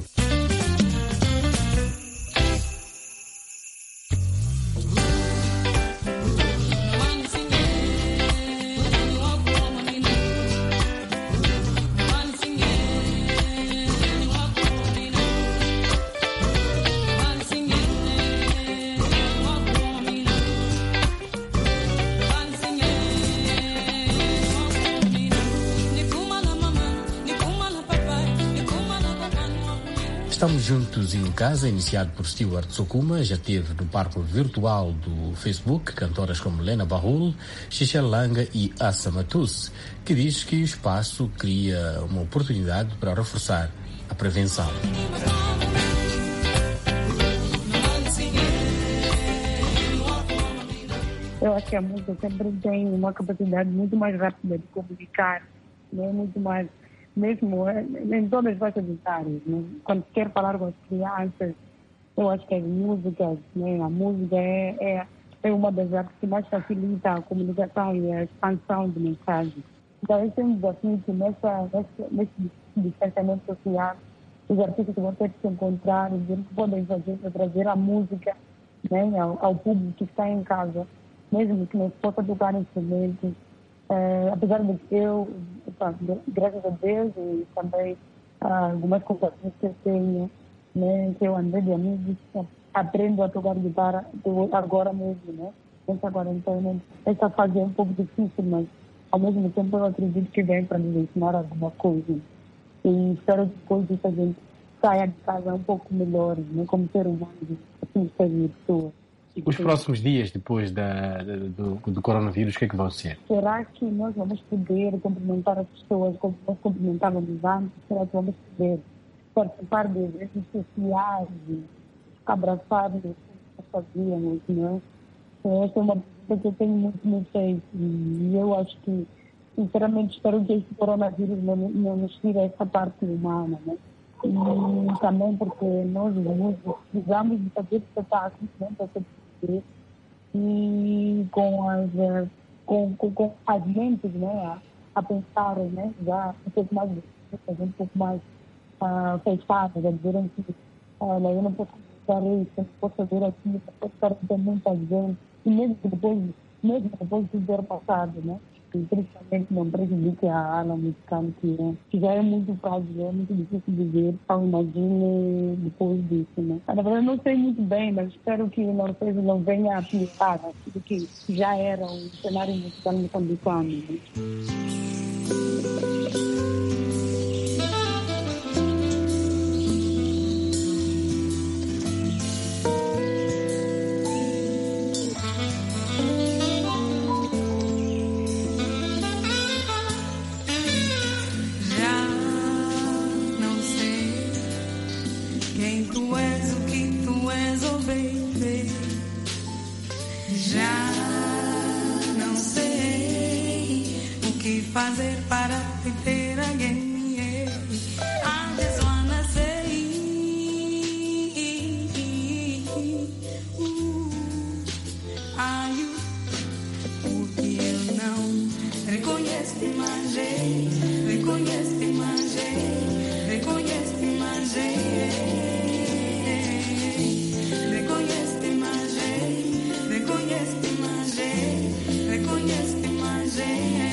Estamos juntos em casa, iniciado por Stewart Sokuma, já teve no parque virtual do Facebook cantoras como Lena Bahul, Xichel Langa e Assa Matus, que diz que o espaço cria uma oportunidade para reforçar a prevenção. Eu acho que a música sempre tem uma capacidade muito mais rápida de comunicar, né? Muito mais, mesmo em todas as faixas etárias, né? Quando se quer falar com as crianças, eu acho que as músicas, né? A música é uma das artes que mais facilita a comunicação e a expansão de mensagens. Então, esse é um desafio que nesse distanciamento social, os artistas vão ter que se encontrar e ver o que podem fazer para trazer a música, né? ao público que está em casa, mesmo que não se possa tocar instrumentos. Apesar de que eu, graças a Deus, e também algumas companhias que eu tenho, né, que eu andei de amigos, aprendo a tocar guitarra agora mesmo, né? Essa quarentena, essa fase é um pouco difícil, mas ao mesmo tempo eu acredito que vem para nos ensinar alguma coisa. E espero que depois disso a gente saia de casa um pouco melhor, né? Como ser humano, assim, ser pessoa. Os próximos dias, depois do coronavírus, o que é que vão ser? Será que nós vamos poder cumprimentar as pessoas como nós cumprimentávamos antes? Será que vamos poder participar de eventos sociais, abraçar-nos como nós fazíamos, né? Essa é uma pergunta que eu tenho muito me feito e eu acho que, sinceramente, espero que esse coronavírus não nos tire essa parte humana, né? E também porque nós precisamos de fazer espetáculos, né? Para ser possível. E com as mentes, né? A pensar, né? Já um pouco mais, um pouco mais fechadas, a dizerem que olha, eu não posso fazer isso, eu não posso fazer aquilo, não posso fazer muita gente. E mesmo depois de ter passado, né? E principalmente não prejudique a ala musical, que já é muito frágil, é muito difícil de ver. Então imagine depois disso, né? Na verdade não sei muito bem, mas espero que não venha a piorar aquilo que já era um cenário musical moçambicano, né? Fazer para ter alguém. I just wanna say, are you? Porque eu não reconheço imagem, reconheço imagem, reconheço imagem, reconheço imagem, reconheço imagem, reconheço imagem.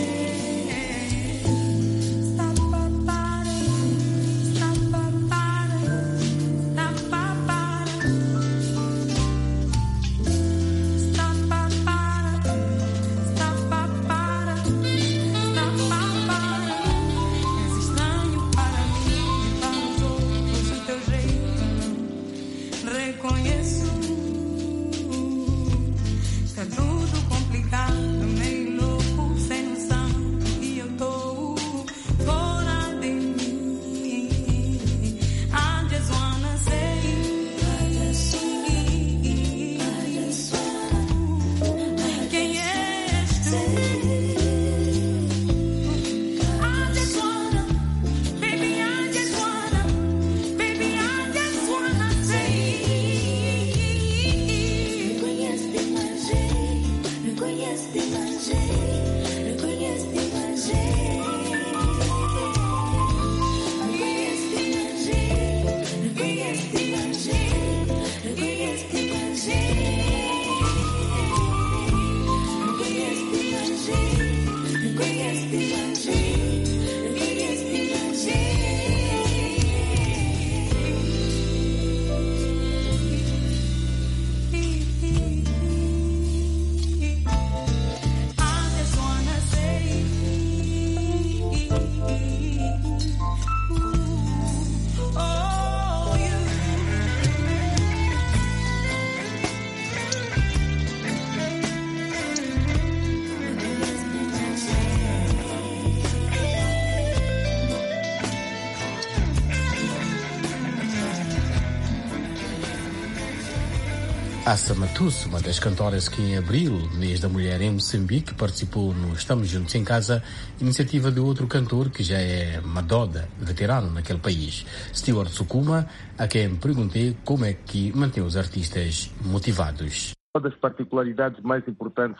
Assa Matusse, uma das cantoras que em abril, mês da mulher em Moçambique, participou no Estamos Juntos em Casa, iniciativa de outro cantor que já é Madoda, veterano naquele país, Stewart Sukuma, a quem perguntei como é que mantém os artistas motivados. Uma das particularidades mais importantes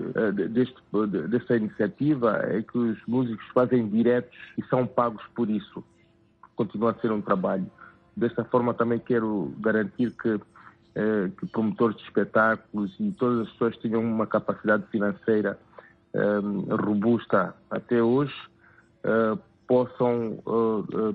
desta iniciativa é que os músicos fazem diretos e são pagos por isso. Continua a ser um trabalho. Desta forma também quero garantir que promotores de espetáculos e todas as pessoas tenham uma capacidade financeira robusta até hoje, possam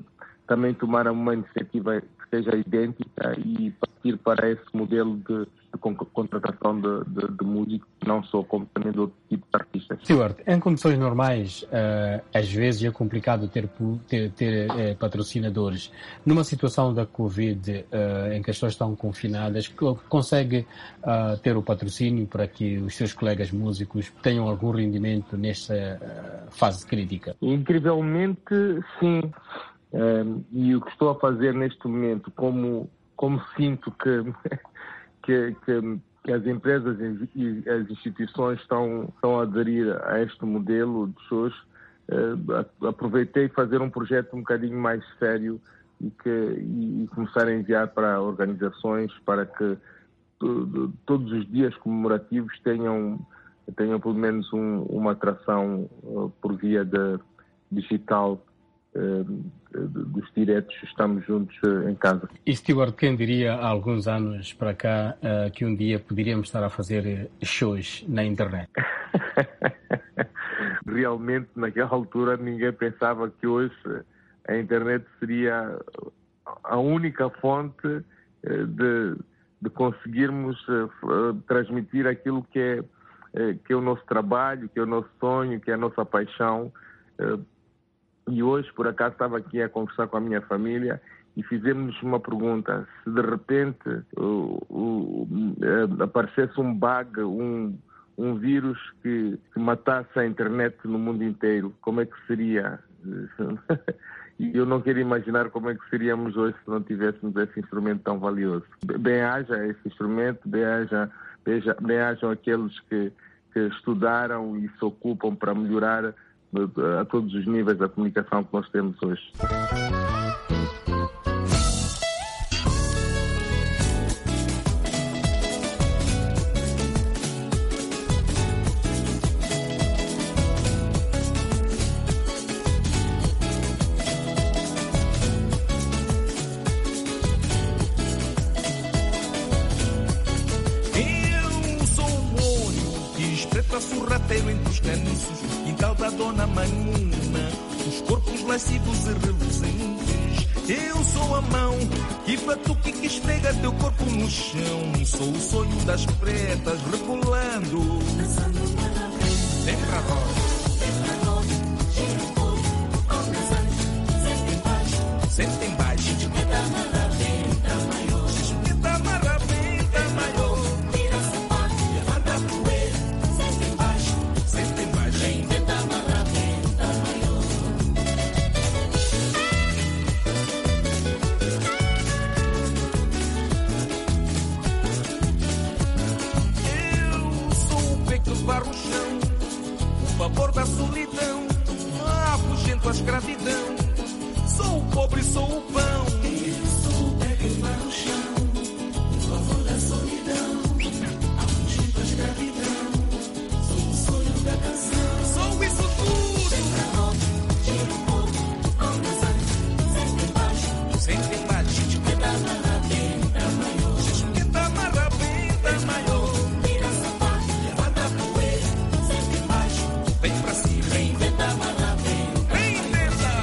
também tomar uma iniciativa que seja idêntica e partir para esse modelo contratação de músicos, não só, como também de outro tipo de artistas. Stewart, em condições normais, às vezes é complicado ter patrocinadores. Numa situação da Covid, em que as pessoas estão confinadas, consegue ter o patrocínio para que os seus colegas músicos tenham algum rendimento nesta fase crítica? Incrivelmente, sim. E o que estou a fazer neste momento, como sinto que as empresas e as instituições estão a aderir a este modelo de shows, aproveitei fazer um projeto um bocadinho mais sério e começar a enviar para organizações para que todos os dias comemorativos tenham pelo menos uma atração por via digital dos diretos. Estamos juntos em casa. E Stewart, quem diria há alguns anos para cá que um dia poderíamos estar a fazer shows na internet? Realmente, naquela altura, ninguém pensava que hoje a internet seria a única fonte de conseguirmos transmitir aquilo que é o nosso trabalho, que é o nosso sonho, que é a nossa paixão. E hoje, por acaso, estava aqui a conversar com a minha família e fizemos uma pergunta. Se de repente aparecesse um bug, um vírus que matasse a internet no mundo inteiro, como é que seria? E eu não quero imaginar como é que seríamos hoje se não tivéssemos esse instrumento tão valioso. Bem-haja esse instrumento, bem-hajam aqueles que estudaram e se ocupam para melhorar a todos os níveis da comunicação que nós temos hoje. Eu sou o olho que espreita sorrateiro entre os caniços, quintal da Dona Manhuna, os corpos lascivos e reluzentes. Eu sou a mão que batuque e que esfrega teu corpo no chão. Sou o sonho das pretas rebolando, sempre a roda, sempre em baixo. Da solidão, afugento a escravidão. Sou o pobre, sou o pão. Eu sou o pé que vai no chão, o favor da solidão, afugento a escravidão. Sou o sonho da canção. Sou isso tudo. Sempre a noite, tiro um pouco, com razão. Sempre embaixo, sempre embaixo. Chiqueta marrabenta maior, chiqueta marrabenta maior. Tira sapato, levanta a poeira, sempre embaixo. Vem pra cima, reinventa a marrabenta. Reinventa!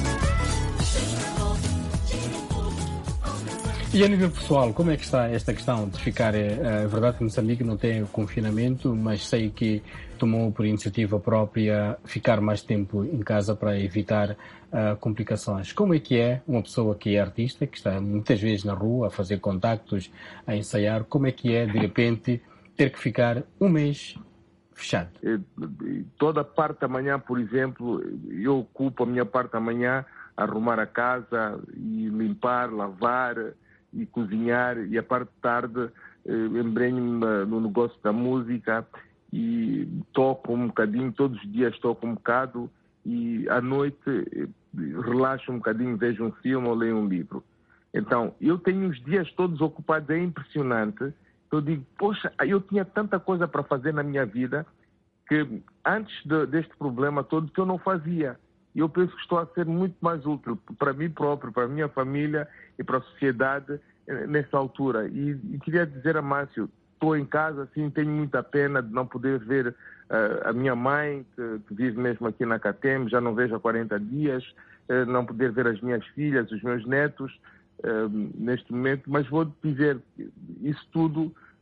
E a nível pessoal, como é que está esta questão de ficar... É verdade que Moçambique não tem confinamento, mas sei que tomou por iniciativa própria ficar mais tempo em casa para evitar complicações. Como é que é uma pessoa que é artista, que está muitas vezes na rua a fazer contactos, a ensaiar, como é que é de repente ter que ficar um mês fechado? Toda parte da manhã, por exemplo, eu ocupo a minha parte da manhã a arrumar a casa e limpar, lavar e cozinhar, e a parte de tarde embrenho-me no negócio da música e toco um bocadinho, todos os dias toco um bocado, e à noite relaxo um bocadinho, vejo um filme ou leio um livro. Então, eu tenho os dias todos ocupados, é impressionante. Eu digo, poxa, eu tinha tanta coisa para fazer na minha vida que antes deste problema todo que eu não fazia. E eu penso que estou a ser muito mais útil para mim próprio, para a minha família e para a sociedade nessa altura. E queria dizer a Márcio, estou em casa, assim, tenho muita pena de não poder ver a minha mãe, que vive mesmo aqui na Catem, já não vejo há 40 dias, não poder ver as minhas filhas, os meus netos neste momento, mas vou dizer, isso tudo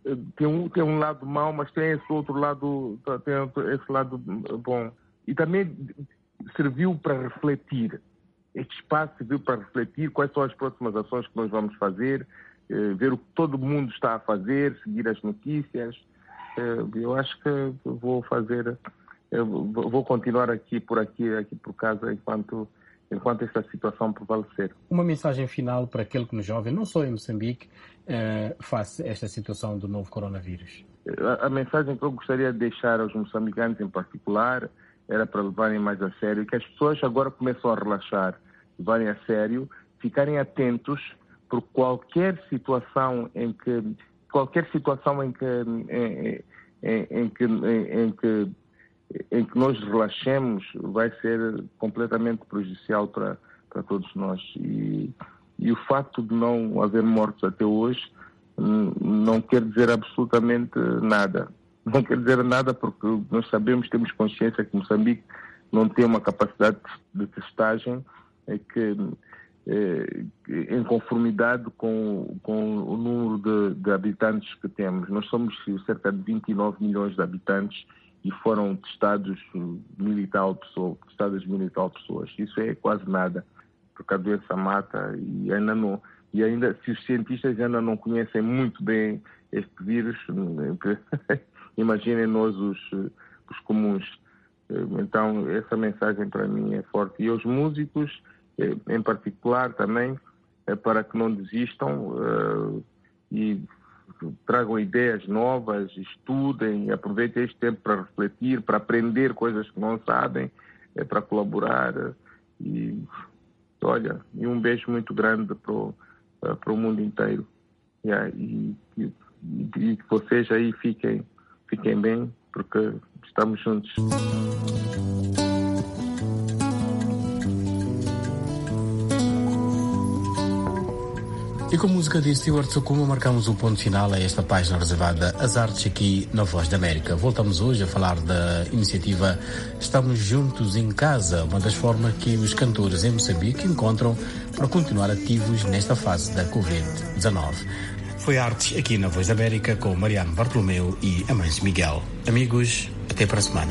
tem um lado mau, mas tem esse outro lado, tem esse lado bom. E também serviu para refletir. Este espaço serviu para refletir quais são as próximas ações que nós vamos fazer, ver o que todo mundo está a fazer, seguir as notícias. Eu acho que vou continuar aqui por casa enquanto esta situação prevalecer. Uma mensagem final para aquele que nos ouve, não só em Moçambique, face a esta situação do novo coronavírus. A mensagem que eu gostaria de deixar aos moçambicanos em particular era para levarem mais a sério, que as pessoas agora começam a relaxar, levarem a sério, ficarem atentos por qualquer situação em que nós relaxemos vai ser completamente prejudicial para todos nós. E o facto de não haver mortos até hoje não quer dizer absolutamente nada. Não quer dizer nada porque nós sabemos, temos consciência que Moçambique não tem uma capacidade de testagem em conformidade com o número de habitantes que temos. Nós somos cerca de 29 milhões de habitantes e foram testadas mil e tal pessoas. Isso é quase nada, porque a doença mata e ainda se os cientistas ainda não conhecem muito bem este vírus, imaginem nós os comuns. Então essa mensagem para mim é forte. E aos músicos, em particular também, para que não desistam e tragam ideias novas, estudem, aproveitem este tempo para refletir, para aprender coisas que não sabem, para colaborar. E um beijo muito grande para o mundo inteiro. E que vocês aí fiquem bem, porque estamos juntos. E com a música de Stewart Sukuma marcamos o ponto final a esta página reservada às artes aqui na Voz da América. Voltamos hoje a falar da iniciativa Estamos Juntos em Casa, uma das formas que os cantores em Moçambique encontram para continuar ativos nesta fase da Covid-19. Foi Artes aqui na Voz da América com Mariano Bartolomeu e Amâncio Miguel. Amigos, até para a semana.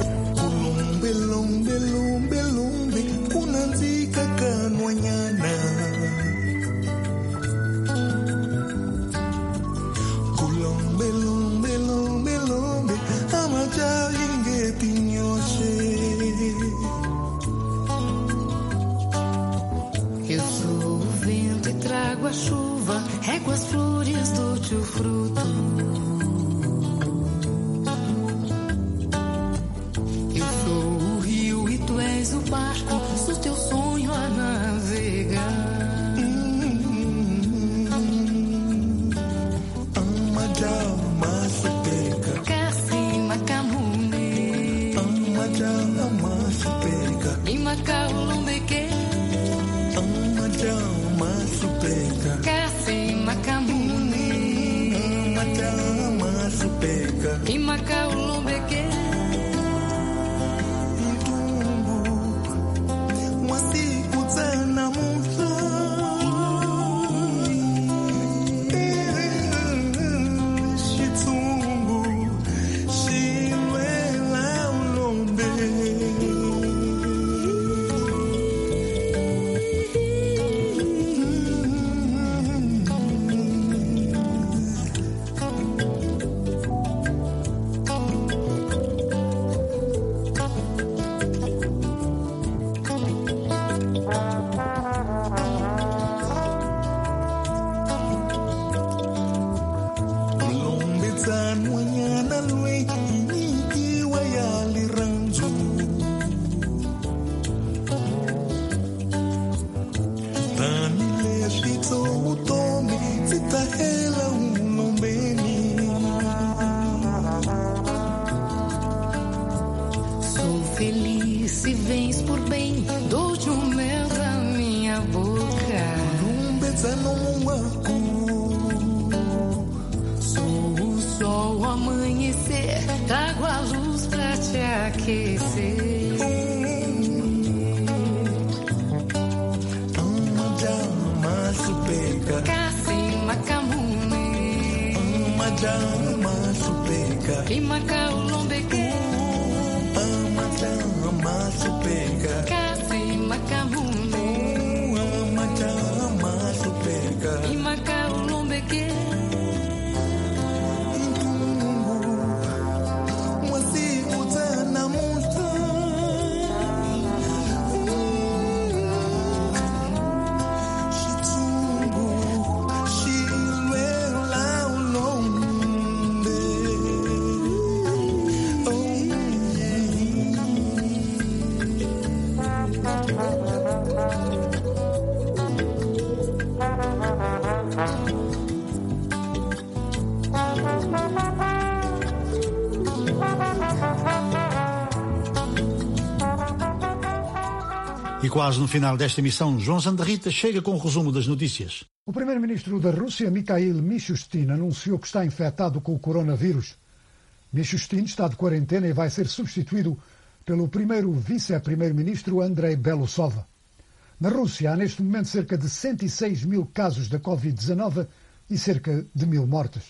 Eu sou o vento e trago a chuva, rego as flores do teu fruto. Eu sou o rio e tu és o barco, sou teu sonho a navegar. Trago a luz pra te aquecer. Kasi makamune E quase no final desta emissão, João Santa Rita chega com o resumo das notícias. O primeiro-ministro da Rússia, Mikhail Mishustin, anunciou que está infectado com o coronavírus. Mishustin está de quarentena e vai ser substituído pelo primeiro vice-primeiro-ministro Andrei Belousov. Na Rússia há neste momento cerca de 106 mil casos da Covid-19 e cerca de 1000 mortes.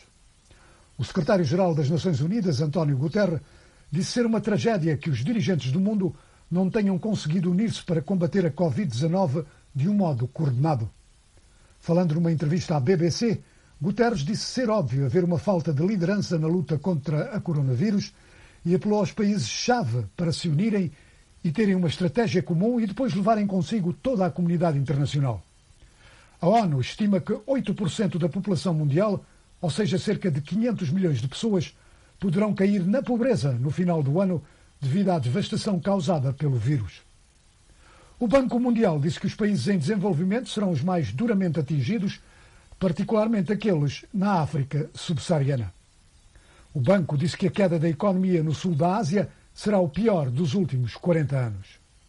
O secretário-geral das Nações Unidas, António Guterres, disse ser uma tragédia que os dirigentes do mundo não tenham conseguido unir-se para combater a Covid-19 de um modo coordenado. Falando numa entrevista à BBC, Guterres disse ser óbvio haver uma falta de liderança na luta contra a coronavírus e apelou aos países-chave para se unirem e terem uma estratégia comum e depois levarem consigo toda a comunidade internacional. A ONU estima que 8% da população mundial, ou seja, cerca de 500 milhões de pessoas, poderão cair na pobreza no final do ano devido à devastação causada pelo vírus. O Banco Mundial disse que os países em desenvolvimento serão os mais duramente atingidos, particularmente aqueles na África subsaariana. O banco disse que a queda da economia no sul da Ásia será o pior dos últimos 40 anos.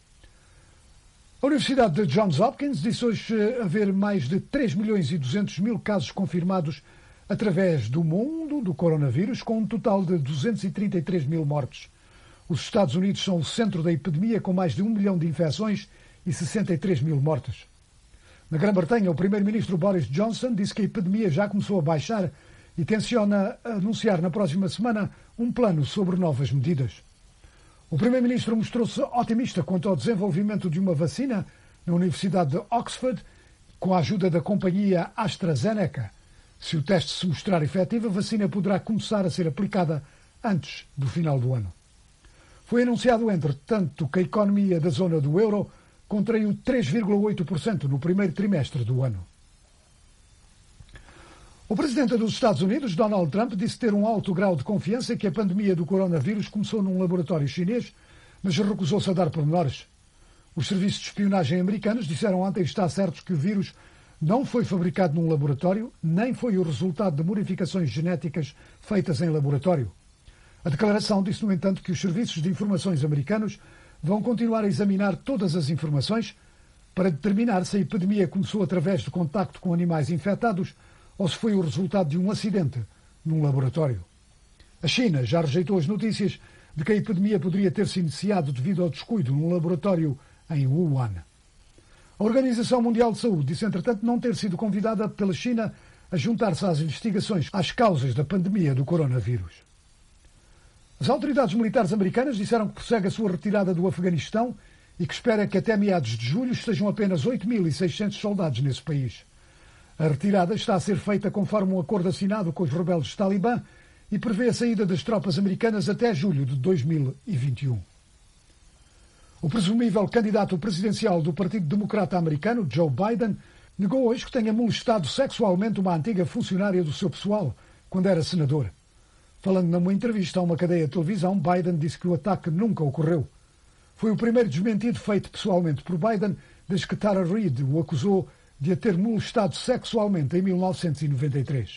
A Universidade de Johns Hopkins disse hoje haver mais de 3 milhões e 200 mil casos confirmados através do mundo do coronavírus, com um total de 233 mil mortes. Os Estados Unidos são o centro da epidemia, com mais de 1 milhão de infecções e 63 mil mortes. Na Grã-Bretanha, o primeiro-ministro Boris Johnson disse que a epidemia já começou a baixar e tenciona anunciar na próxima semana um plano sobre novas medidas. O primeiro-ministro mostrou-se otimista quanto ao desenvolvimento de uma vacina na Universidade de Oxford, com a ajuda da companhia AstraZeneca. Se o teste se mostrar efetivo, a vacina poderá começar a ser aplicada antes do final do ano. Foi anunciado, entretanto, que a economia da zona do euro contraiu 3,8% no primeiro trimestre do ano. O presidente dos Estados Unidos, Donald Trump, disse ter um alto grau de confiança que a pandemia do coronavírus começou num laboratório chinês, mas recusou-se a dar pormenores. Os serviços de espionagem americanos disseram ontem estar certos que o vírus não foi fabricado num laboratório, nem foi o resultado de modificações genéticas feitas em laboratório. A declaração disse, no entanto, que os serviços de informações americanos vão continuar a examinar todas as informações para determinar se a epidemia começou através de contacto com animais infectados ou se foi o resultado de um acidente num laboratório. A China já rejeitou as notícias de que a epidemia poderia ter-se iniciado devido ao descuido num laboratório em Wuhan. A Organização Mundial de Saúde disse, entretanto, não ter sido convidada pela China a juntar-se às investigações às causas da pandemia do coronavírus. As autoridades militares americanas disseram que prossegue a sua retirada do Afeganistão e que espera que até meados de julho estejam apenas 8.600 soldados nesse país. A retirada está a ser feita conforme um acordo assinado com os rebeldes Talibã e prevê a saída das tropas americanas até julho de 2021. O presumível candidato presidencial do Partido Democrata Americano, Joe Biden, negou hoje que tenha molestado sexualmente uma antiga funcionária do seu pessoal quando era senador. Falando numa entrevista a uma cadeia de televisão, Biden disse que o ataque nunca ocorreu. Foi o primeiro desmentido feito pessoalmente por Biden desde que Tara Reid o acusou de a ter molestado sexualmente em 1993.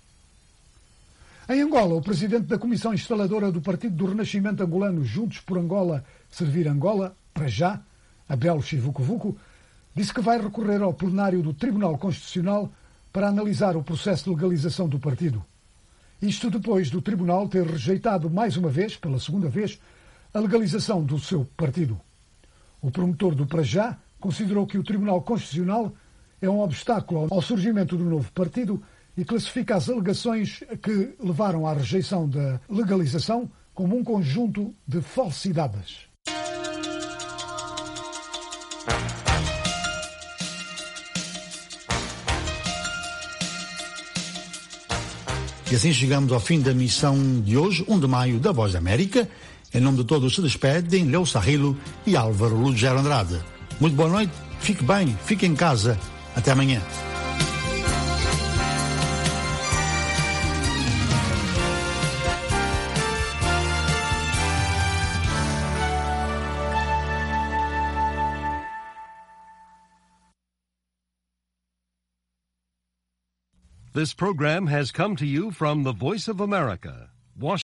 Em Angola, o presidente da Comissão Instaladora do Partido do Renascimento Angolano Juntos por Angola, Servir Angola, para já, Abel Chivucovuco, disse que vai recorrer ao plenário do Tribunal Constitucional para analisar o processo de legalização do partido. Isto depois do Tribunal ter rejeitado mais uma vez, pela segunda vez, a legalização do seu partido. O promotor do para já considerou que o Tribunal Constitucional é um obstáculo ao surgimento do novo partido e classifica as alegações que levaram à rejeição da legalização como um conjunto de falsidades. E assim chegamos ao fim da missão de hoje, 1 de maio, da Voz da América. Em nome de todos se despedem Leo Sarrilo e Álvaro Lugero Andrade. Muito boa noite, fique bem, fique em casa. Até amanhã. This program has come to you from the Voice of America, Washington.